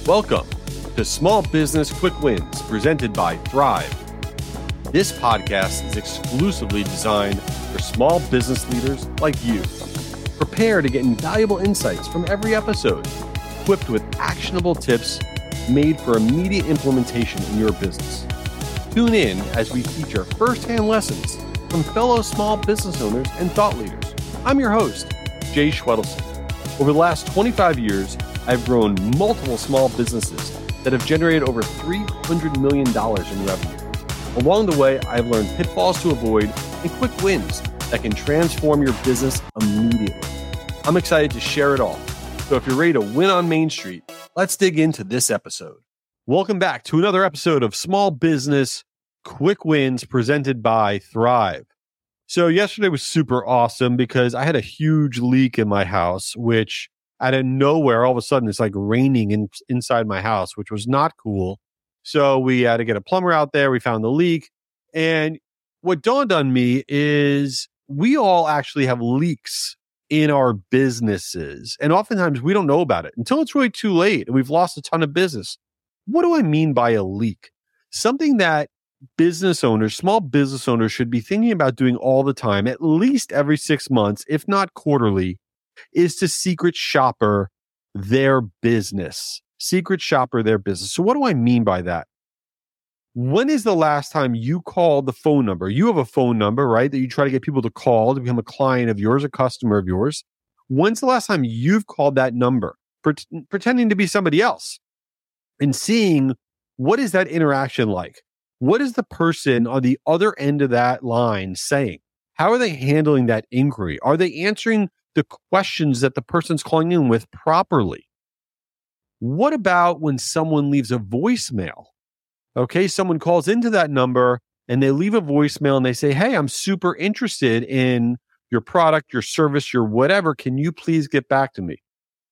Welcome to Small Business Quick Wins, presented by Thrive. This podcast is exclusively designed for small business leaders like you. Prepare to get invaluable insights from every episode, equipped with actionable tips made for immediate implementation in your business. Tune in as we feature firsthand lessons from fellow small business owners and thought leaders. I'm your host, Jay Schwedelson. Over the last 25 years, I've grown multiple small businesses that have generated over $300 million in revenue. Along the way, I've learned pitfalls to avoid and quick wins that can transform your business immediately. I'm excited to share it all. So if you're ready to win on Main Street, let's dig into this episode. Welcome back to another episode of Small Business Quick Wins presented by Thrive. So yesterday was super awesome because I had a huge leak in my house, which out of nowhere, all of a sudden, it's like raining inside my house, which was not cool. So we had to get a plumber out there. We found the leak. And what dawned on me is we all actually have leaks in our businesses. And oftentimes we don't know about it until it's really too late and we've lost a ton of business. What do I mean by a leak? Something that business owners, small business owners should be thinking about doing all the time, at least every 6 months, if not quarterly, is to secret shopper their business. Secret shopper their business. So what do I mean by that? When is the last time you called the phone number? You have a phone number, right, that you try to get people to call to become a client of yours, a customer of yours. When's the last time you've called that number, pretending to be somebody else and seeing what is that interaction like? What is the person on the other end of that line saying? How are they handling that inquiry? Are they answering the questions that the person's calling in with properly? What about when someone leaves a voicemail? Okay, someone calls into that number and they leave a voicemail and they say, hey, I'm super interested in your product, your service, your whatever. Can you please get back to me?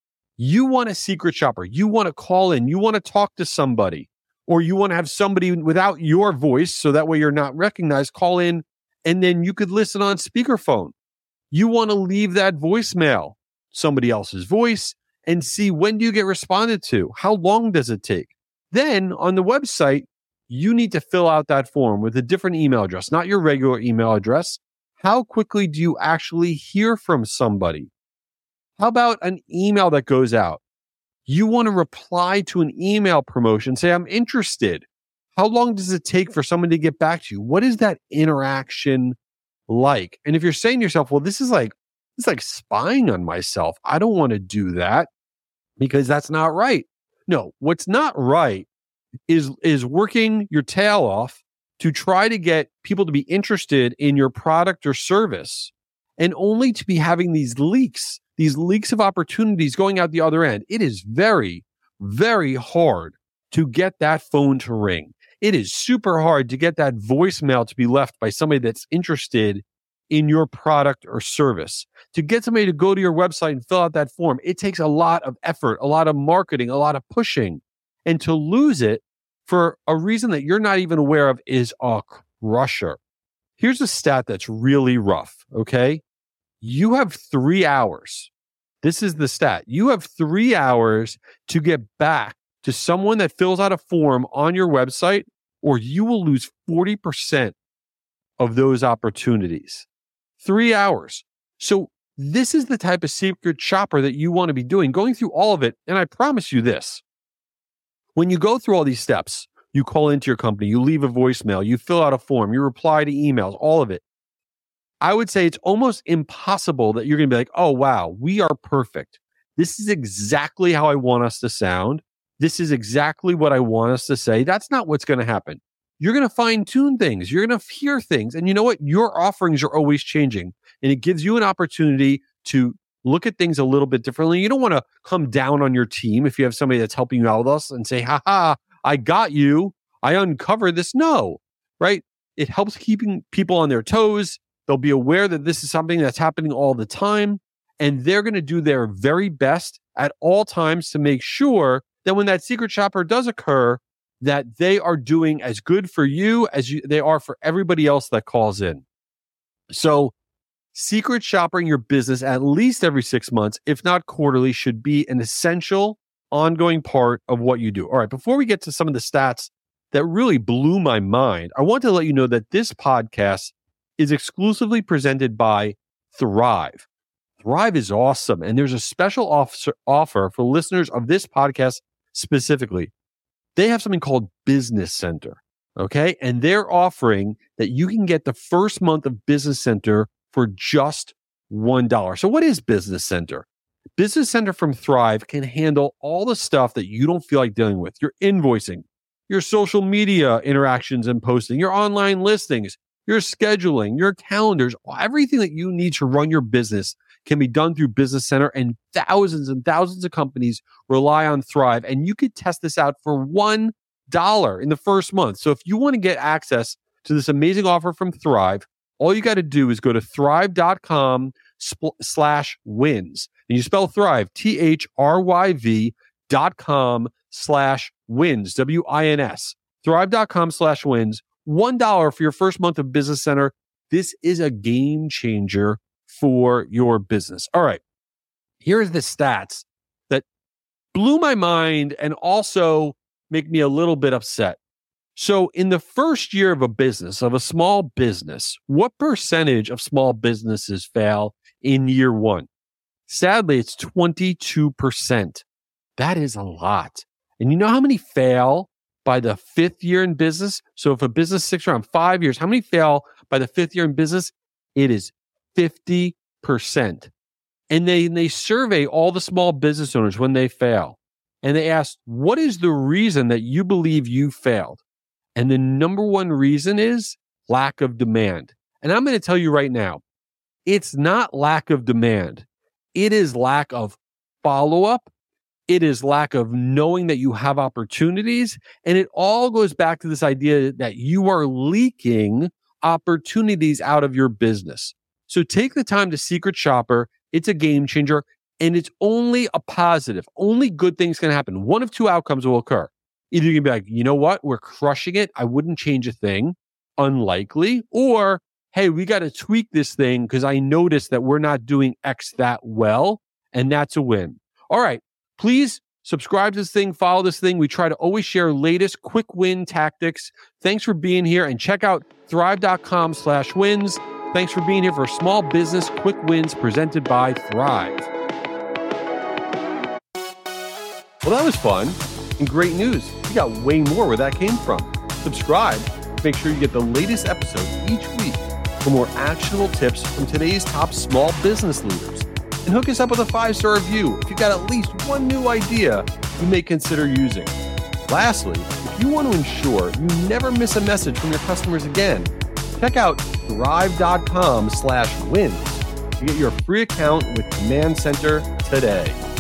You want a secret shopper. You want to call in. You want to talk to somebody, or you want to have somebody without your voice so that way you're not recognized, call in, and then you could listen on speakerphone. You want to leave that voicemail, somebody else's voice, and see when do you get responded to? How long does it take? Then on the website, you need to fill out that form with a different email address, not your regular email address. How quickly do you actually hear from somebody? How about an email that goes out? You want to reply to an email promotion, say, I'm interested. How long does it take for someone to get back to you? What is that interaction like? And if you're saying to yourself, well, this is like spying on myself. I don't want to do that because that's not right. No, what's not right is working your tail off to try to get people to be interested in your product or service, and only to be having these leaks of opportunities going out the other end. It is very, very hard to get that phone to ring. It is super hard to get that voicemail to be left by somebody that's interested in your product or service. To get somebody to go to your website and fill out that form, it takes a lot of effort, a lot of marketing, a lot of pushing. And to lose it for a reason that you're not even aware of is a crusher. Here's a stat that's really rough, okay? You have 3 hours. This is the stat. You have 3 hours to get back to someone that fills out a form on your website, or you will lose 40% of those opportunities. 3 hours. So this is the type of secret shopper that you want to be doing, going through all of it. And I promise you this, when you go through all these steps, you call into your company, you leave a voicemail, you fill out a form, you reply to emails, all of it. I would say it's almost impossible that you're going to be like, oh, wow, we are perfect. This is exactly how I want us to sound. This is exactly what I want us to say. That's not what's going to happen. You're going to fine tune things. You're going to hear things. And you know what? Your offerings are always changing. And it gives you an opportunity to look at things a little bit differently. You don't want to come down on your team if you have somebody that's helping you out with us and say, I got you. I uncovered this. No, right? It helps keeping people on their toes. They'll be aware that this is something that's happening all the time. And they're going to do their very best at all times to make sure that when that secret shopper does occur, that they are doing as good for you as they are for everybody else that calls in. So secret shopping your business at least every 6 months, if not quarterly, should be an essential ongoing part of what you do. All right, before we get to some of the stats that really blew my mind, I want to let you know that this podcast is exclusively presented by Thrive. Thrive is awesome, and there's a special offer for listeners of this podcast specifically. They have something called Business Center, okay? And they're offering that you can get the first month of Business Center for just $1. So what is Business Center? Business Center from Thrive can handle all the stuff that you don't feel like dealing with. Your invoicing, your social media interactions and posting, your online listings, your scheduling, your calendars, everything that you need to run your business can be done through Business Center, and thousands of companies rely on Thrive. And you could test this out for $1 in the first month. So if you want to get access to this amazing offer from Thrive, all you got to do is go to thrive.com/wins. And you spell Thrive, THRYV.com/wins, WINS. Thrive.com/wins. $1 for your first month of Business Center. This is a game changer for your business. All right. Here's the stats that blew my mind and also make me a little bit upset. So in the first year of a business, of a small business, what percentage of small businesses fail in year one? Sadly, it's 22%. That is a lot. And you know how many fail by the fifth year in business? So if a business sticks around 5 years, how many fail by the fifth year in business? It is 50%. And they survey all the small business owners when they fail. And they ask, what is the reason that you believe you failed? And the number one reason is lack of demand. And I'm going to tell you right now, it's not lack of demand. It is lack of follow-up. It is lack of knowing that you have opportunities. And it all goes back to this idea that you are leaking opportunities out of your business. So take the time to Secret Shopper. It's a game changer, and it's only a positive. Only good things can happen. One of two outcomes will occur. Either you can be like, you know what? We're crushing it. I wouldn't change a thing. Unlikely. Or, hey, we got to tweak this thing because I noticed that we're not doing X that well, and that's a win. All right. Please subscribe to this thing. Follow this thing. We try to always share latest quick win tactics. Thanks for being here, and check out thrive.com/wins. Thanks for being here for Small Business Quick Wins presented by Thrive. Well, that was fun and great news. We got way more where that came from. Subscribe. Make sure you get the latest episode each week for more actionable tips from today's top small business leaders. And hook us up with a 5-star review if you've got at least one new idea you may consider using. Lastly, if you want to ensure you never miss a message from your customers again, check out thrive.com/wins to get your free account with Command Center today.